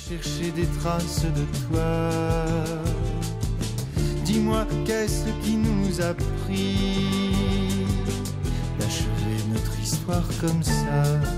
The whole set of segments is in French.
chercher des traces de toi. Dis-moi, qu'est-ce qui nous a pris d'achever notre histoire comme ça?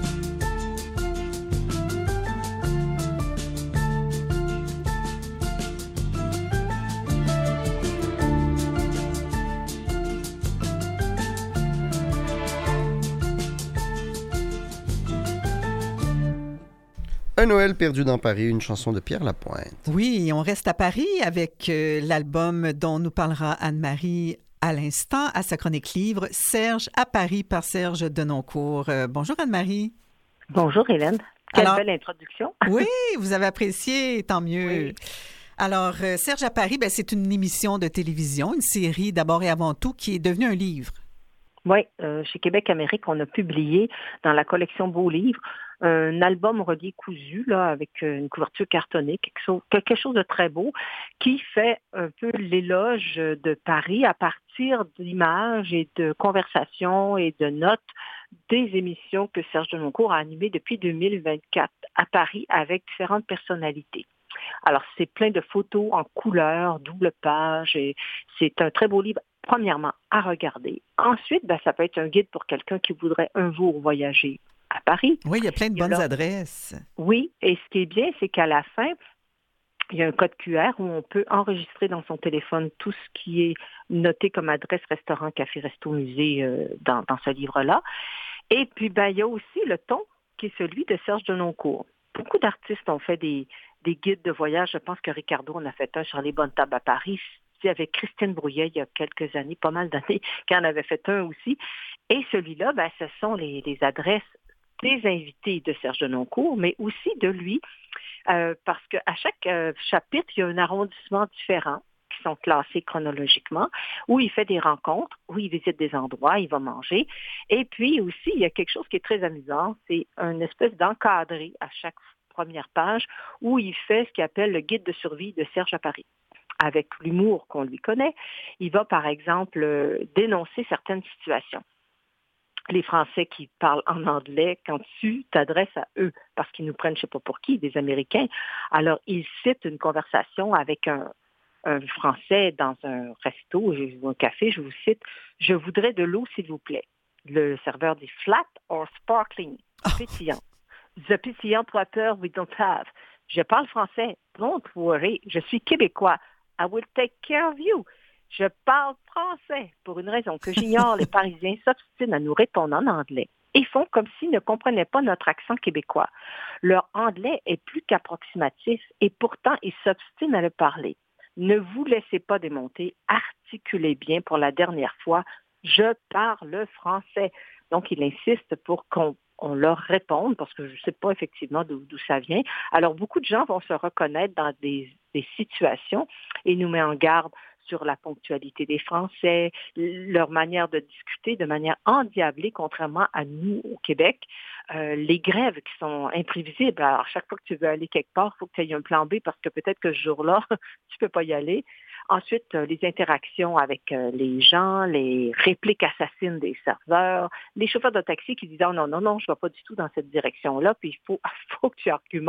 Un Noël perdu dans Paris, une chanson de Pierre Lapointe. Oui, on reste à Paris avec l'album dont nous parlera Anne-Marie à l'instant, à sa chronique livre, Serge à Paris par Serge Denoncourt. Bonjour Anne-Marie. Bonjour Hélène. Quelle belle introduction. Oui, vous avez apprécié, tant mieux. Oui. Alors, Serge à Paris, c'est une émission de télévision, une série d'abord et avant tout qui est devenue un livre. Oui, chez Québec Amérique, on a publié dans la collection Beaux Livres un album relié cousu là, avec une couverture cartonnée, quelque chose de très beau, qui fait un peu l'éloge de Paris à partir d'images et de conversations et de notes des émissions que Serge Denoncourt a animées depuis 2024 à Paris avec différentes personnalités. Alors, c'est plein de photos en couleur, double page, et c'est un très beau livre, premièrement, à regarder. Ensuite, ça peut être un guide pour quelqu'un qui voudrait un jour voyager à Paris. Oui, il y a plein de bonnes adresses. Oui, et ce qui est bien, c'est qu'à la fin, il y a un code QR où on peut enregistrer dans son téléphone tout ce qui est noté comme adresse, restaurant, café, resto, musée dans ce livre-là. Et puis, il y a aussi le ton qui est celui de Serge Denoncourt. Beaucoup d'artistes ont fait des guides de voyage. Je pense que Ricardo en a fait un sur les bonnes tables à Paris. C'est avec Christine Brouillet, il y a quelques années, pas mal d'années, qui en avait fait un aussi. Et celui-là, ce sont les adresses des invités de Serge Denoncourt, mais aussi de lui, parce qu'à chaque chapitre, il y a un arrondissement différent qui sont classés chronologiquement, où il fait des rencontres, où il visite des endroits, il va manger. Et puis aussi, il y a quelque chose qui est très amusant, c'est une espèce d'encadré à chaque première page, où il fait ce qu'il appelle le guide de survie de Serge à Paris. Avec l'humour qu'on lui connaît, il va par exemple dénoncer certaines situations. Les Français qui parlent en anglais, quand tu t'adresses à eux, parce qu'ils nous prennent, je ne sais pas pour qui, des Américains, alors ils citent une conversation avec un Français dans un resto ou un café, je vous cite, « Je voudrais de l'eau, s'il vous plaît. » Le serveur dit « Flat or sparkling? » Pétillant. « The pétillant water we don't have. » Je parle français. « Don't worry, je suis québécois. I will take care of you. » Je parle français. Pour une raison que j'ignore, les Parisiens s'obstinent à nous répondre en anglais et font comme s'ils ne comprenaient pas notre accent québécois. Leur anglais est plus qu'approximatif et pourtant ils s'obstinent à le parler. Ne vous laissez pas démonter, articulez bien pour la dernière fois. Je parle français. Donc, il insiste pour qu'on leur réponde, parce que je ne sais pas effectivement d'où ça vient. Alors, beaucoup de gens vont se reconnaître dans des situations et il nous met en garde sur la ponctualité des Français, leur manière de discuter de manière endiablée, contrairement à nous au Québec. Les grèves qui sont imprévisibles. Alors, chaque fois que tu veux aller quelque part, il faut que tu aies un plan B parce que peut-être que ce jour-là, tu ne peux pas y aller. Ensuite, les interactions avec les gens, les répliques assassines des serveurs, les chauffeurs de taxi qui disent « non, je ne vais pas du tout dans cette direction-là, puis il faut que tu argumentes. »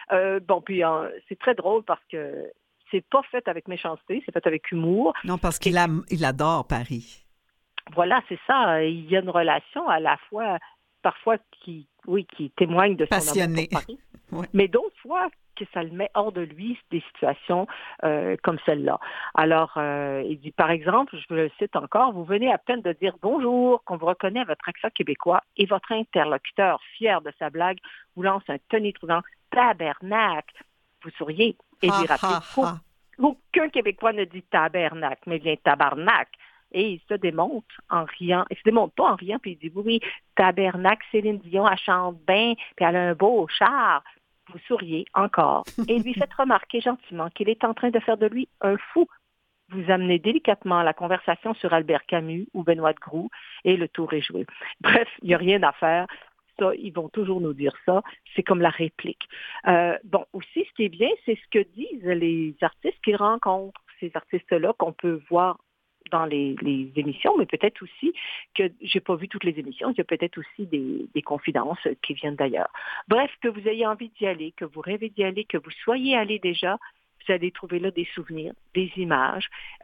C'est très drôle parce que c'est pas fait avec méchanceté, c'est fait avec humour. Non, parce qu'il il adore Paris. Voilà, c'est ça. Il y a une relation à la fois, parfois, qui témoigne de son passionné. amour pour Paris, ouais. Mais d'autres fois, que ça le met hors de lui, des situations comme celle-là. Alors, il dit, par exemple, je le cite encore, vous venez à peine de dire bonjour, qu'on vous reconnaît à votre accent québécois, et votre interlocuteur, fier de sa blague, vous lance un tonitruant tabernacle. Vous souriez et lui rappelez aucun Québécois ne dit tabernacle, mais bien tabarnak. Et il se démonte en riant. Il se démonte pas en riant, puis il dit oui, tabernacle, Céline Dion, elle chante bien, puis elle a un beau char. Vous souriez encore et lui faites remarquer gentiment qu'il est en train de faire de lui un fou. Vous amenez délicatement la conversation sur Albert Camus ou Benoît de Groux et le tour est joué. Bref, il n'y a rien à faire. Ça, ils vont toujours nous dire ça. C'est comme la réplique. Aussi, ce qui est bien, c'est ce que disent les artistes qu'ils rencontrent. Ces artistes-là qu'on peut voir dans les émissions, mais peut-être aussi que j'ai pas vu toutes les émissions, il y a peut-être aussi des confidences qui viennent d'ailleurs. Bref, que vous ayez envie d'y aller, que vous rêvez d'y aller, que vous soyez allé déjà, vous allez trouver là des souvenirs, des images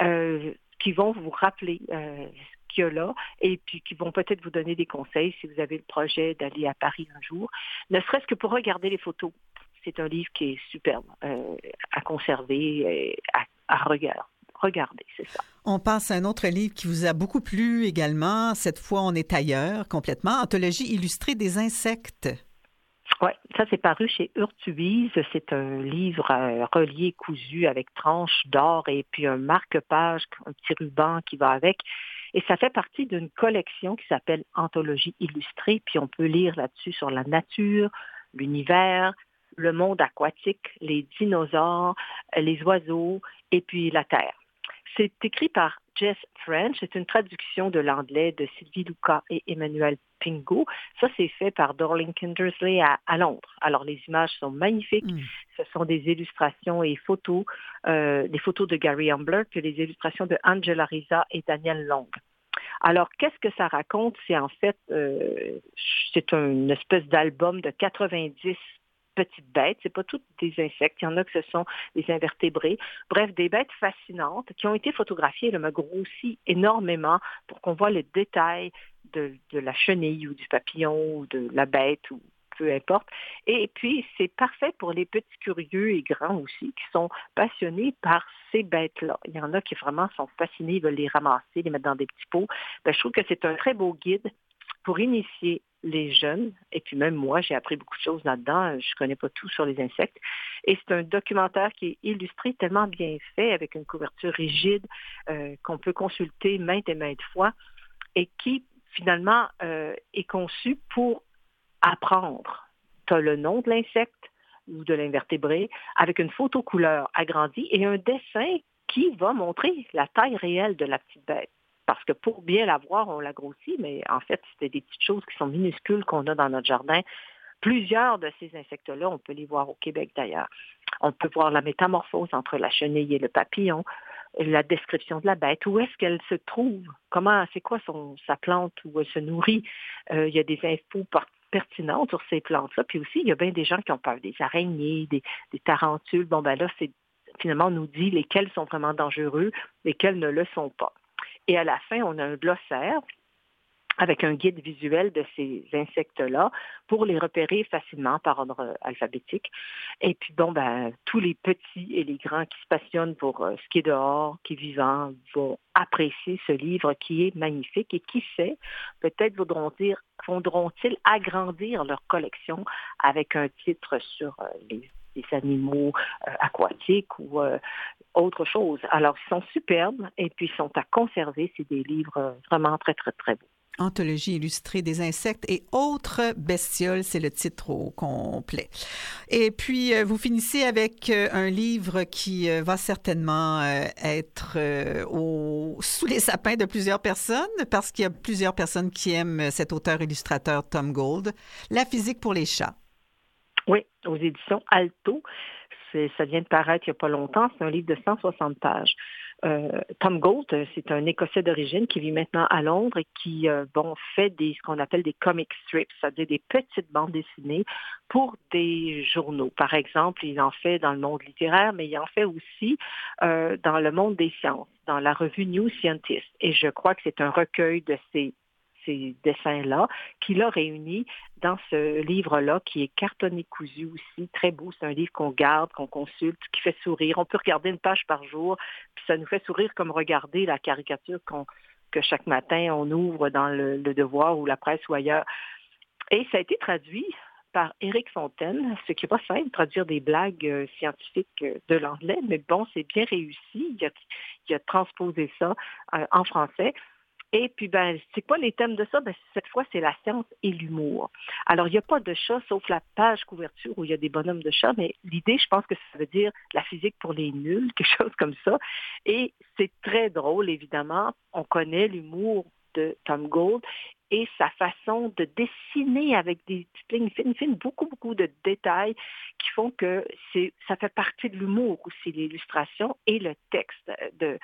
qui vont vous rappeler ce qu'il y a là et puis qui vont peut-être vous donner des conseils si vous avez le projet d'aller à Paris un jour, ne serait-ce que pour regarder les photos. C'est un livre qui est superbe à conserver, et à regarder, c'est ça. On passe à un autre livre qui vous a beaucoup plu également. Cette fois, on est ailleurs complètement. Anthologie illustrée des insectes. Oui, ça c'est paru chez Urtubise. C'est un livre relié, cousu avec tranches d'or et puis un marque-page, un petit ruban qui va avec. Et ça fait partie d'une collection qui s'appelle Anthologie illustrée. Puis on peut lire là-dessus sur la nature, l'univers, le monde aquatique, les dinosaures, les oiseaux et puis la Terre. C'est écrit par Jess French. C'est une traduction de l'anglais de Sylvie Lucas et Emmanuel Pingot. Ça, c'est fait par Dorling Kindersley à Londres. Alors, les images sont magnifiques. Ce sont des illustrations et photos, des photos de Gary Humbler, puis les illustrations de Angela Risa et Daniel Long. Alors, qu'est-ce que ça raconte? C'est en fait, c'est une espèce d'album de 90 petites bêtes. C'est pas toutes des insectes. Il y en a que ce sont des invertébrés. Bref, des bêtes fascinantes qui ont été photographiées. Elle m'a grossi énormément pour qu'on voit le détail de la chenille ou du papillon ou de la bête ou peu importe. Et puis, c'est parfait pour les petits curieux et grands aussi qui sont passionnés par ces bêtes-là. Il y en a qui vraiment sont fascinés, ils veulent les ramasser, les mettre dans des petits pots. Je trouve que c'est un très beau guide pour initier les jeunes, et puis même moi, j'ai appris beaucoup de choses là-dedans. Je ne connais pas tout sur les insectes. Et c'est un documentaire qui est illustré tellement bien fait, avec une couverture rigide qu'on peut consulter maintes et maintes fois, et qui, finalement, est conçu pour apprendre. Tu as le nom de l'insecte ou de l'invertébré, avec une photo couleur agrandie et un dessin qui va montrer la taille réelle de la petite bête. Parce que pour bien la voir, on la grossit, mais en fait, c'était des petites choses qui sont minuscules qu'on a dans notre jardin. Plusieurs de ces insectes-là, on peut les voir au Québec d'ailleurs. On peut voir la métamorphose entre la chenille et le papillon, la description de la bête, où est-ce qu'elle se trouve, c'est quoi sa plante, où elle se nourrit. Il y a des infos pertinentes sur ces plantes-là. Puis aussi, il y a bien des gens qui ont peur des araignées, des tarentules. Là, c'est finalement, on nous dit lesquels sont vraiment dangereux, lesquels ne le sont pas. Et à la fin, on a un glossaire avec un guide visuel de ces insectes-là pour les repérer facilement par ordre alphabétique. Et puis, tous les petits et les grands qui se passionnent pour ce qui est dehors, qui est vivant, vont apprécier ce livre qui est magnifique. Et qui sait, peut-être voudront-ils agrandir leur collection avec un titre sur les animaux aquatiques ou autre chose. Alors, ils sont superbes et puis ils sont à conserver. C'est des livres vraiment très, très, très beaux. Anthologie illustrée des insectes et autres bestioles, c'est le titre au complet. Et puis, vous finissez avec un livre qui va certainement être sous les sapins de plusieurs personnes, parce qu'il y a plusieurs personnes qui aiment cet auteur-illustrateur Tom Gold, La physique pour les chats. Oui, aux éditions Alto. Ça vient de paraître il n'y a pas longtemps. C'est un livre de 160 pages. Tom Gold, c'est un Écossais d'origine qui vit maintenant à Londres et qui fait ce qu'on appelle des comic strips, c'est-à-dire des petites bandes dessinées pour des journaux. Par exemple, il en fait dans le monde littéraire, mais il en fait aussi dans le monde des sciences, dans la revue New Scientist. Et je crois que c'est un recueil de ces dessins-là, qu'il a réunis dans ce livre-là, qui est cartonné cousu aussi, très beau. C'est un livre qu'on garde, qu'on consulte, qui fait sourire. On peut regarder une page par jour, puis ça nous fait sourire comme regarder la caricature que chaque matin on ouvre dans le Devoir ou la Presse ou ailleurs. Et ça a été traduit par Éric Fontaine, ce qui n'est pas simple, traduire des blagues scientifiques de l'anglais, mais bon, c'est bien réussi. Il a transposé ça en français. Et puis, c'est quoi les thèmes de ça? Cette fois, c'est la science et l'humour. Alors, il n'y a pas de chat, sauf la page couverture où il y a des bonhommes de chat, mais l'idée, je pense que ça veut dire la physique pour les nuls, quelque chose comme ça. Et c'est très drôle, évidemment. On connaît l'humour de Tom Gold et sa façon de dessiner avec des petites lignes fines, beaucoup, beaucoup de détails qui font que ça fait partie de l'humour aussi, l'illustration et le texte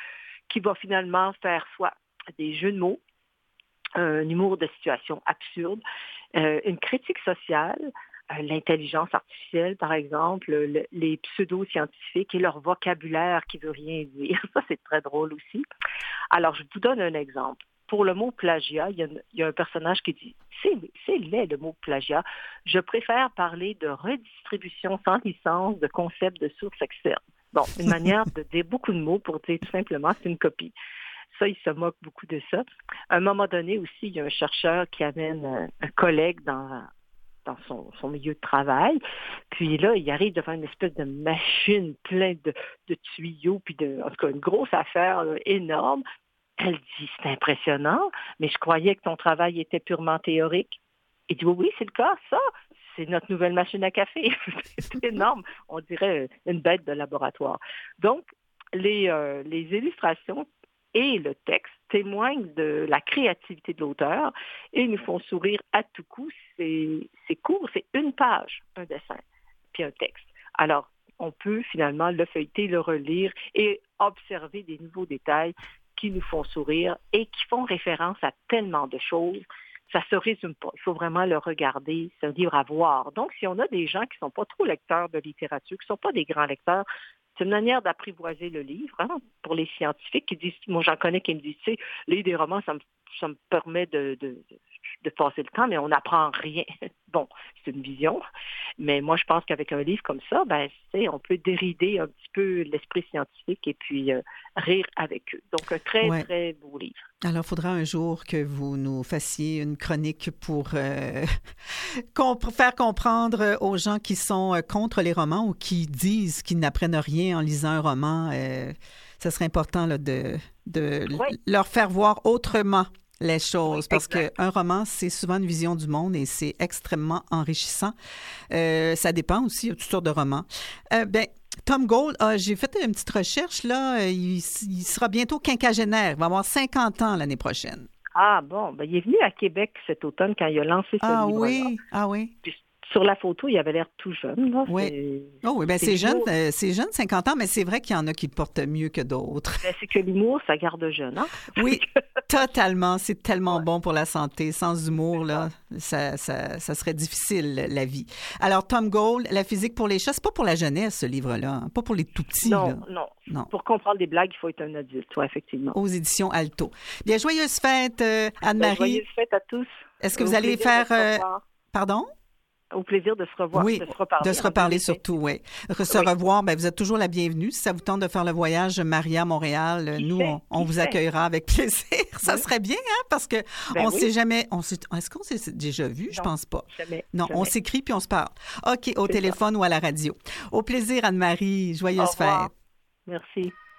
qui va finalement faire soit des jeux de mots, un humour de situation absurde, une critique sociale, l'intelligence artificielle, par exemple, les pseudo-scientifiques et leur vocabulaire qui veut rien dire. Ça, c'est très drôle aussi. Alors, je vous donne un exemple. Pour le mot plagiat, il y a un personnage qui dit « C'est laid le mot plagiat. Je préfère parler de redistribution sans licence de concept de source externe. » Bon, une manière de dire beaucoup de mots pour dire tout simplement c'est une copie. Ça, il se moque beaucoup de ça. À un moment donné aussi, il y a un chercheur qui amène un collègue dans son milieu de travail. Puis là, il arrive devant une espèce de machine pleine de tuyaux, puis en tout cas, une grosse affaire là, énorme. Elle dit, c'est impressionnant, mais je croyais que ton travail était purement théorique. Il dit, oui, c'est le cas, ça. C'est notre nouvelle machine à café. C'est énorme. On dirait une bête de laboratoire. Donc, les illustrations et le texte témoignent de la créativité de l'auteur et nous font sourire à tout coup. C'est court, c'est une page, un dessin, puis un texte. Alors, on peut finalement le feuilleter, le relire et observer des nouveaux détails qui nous font sourire et qui font référence à tellement de choses. Ça ne se résume pas. Il faut vraiment le regarder. C'est un livre à voir. Donc, si on a des gens qui ne sont pas trop lecteurs de littérature, qui ne sont pas des grands lecteurs, c'est une manière d'apprivoiser le livre, hein, pour les scientifiques qui disent, moi j'en connais qui me disent, tu sais, lire des romans, ça me permet de passer le temps, mais on n'apprend rien. Bon, c'est une vision, mais moi je pense qu'avec un livre comme ça, ben, on peut dérider un petit peu l'esprit scientifique et puis rire avec eux. Donc un très, très beau livre. Alors, il faudra un jour que vous nous fassiez une chronique pour faire comprendre aux gens qui sont contre les romans ou qui disent qu'ils n'apprennent rien en lisant un roman. Ça serait important là, de leur faire voir autrement les choses, parce qu'un roman, c'est souvent une vision du monde et c'est extrêmement enrichissant. Ça dépend aussi, il y a toutes sortes de romans. Tom Gold, j'ai fait une petite recherche, là, il sera bientôt quinquagénaire, il va avoir 50 ans l'année prochaine. Ah bon, il est venu à Québec cet automne quand il a lancé ce livre-là. Oui, ah oui. Puis, sur la photo, il avait l'air tout jeune. Là. Oui. C'est jeune, 50 ans, mais c'est vrai qu'il y en a qui le portent mieux que d'autres. C'est que l'humour, ça garde jeune, hein? Oui, totalement. C'est tellement bon pour la santé. Sans humour, là, ça serait difficile, la vie. Alors, Tom Gold, La physique pour les chats, c'est pas pour la jeunesse, ce livre-là. Hein? Pas pour les tout-petits. Non. Non. Pour comprendre des blagues, il faut être un adulte, effectivement. Aux éditions Alto. Bien, joyeuses fêtes, Anne-Marie. Joyeuses fêtes à tous. Est-ce que vous allez faire... Pardon? Au plaisir de se revoir, oui, de se reparler surtout, oui. Se revoir, vous êtes toujours la bienvenue. Si ça vous tente de faire le voyage Maria-Montréal, nous, on vous accueillera avec plaisir. Ça serait bien, hein, parce que on sait jamais... Est-ce qu'on s'est déjà vu? Je pense pas. Jamais. On s'écrit puis on se parle. OK, au téléphone ou à la radio. Au plaisir, Anne-Marie. Joyeuses fêtes. Merci.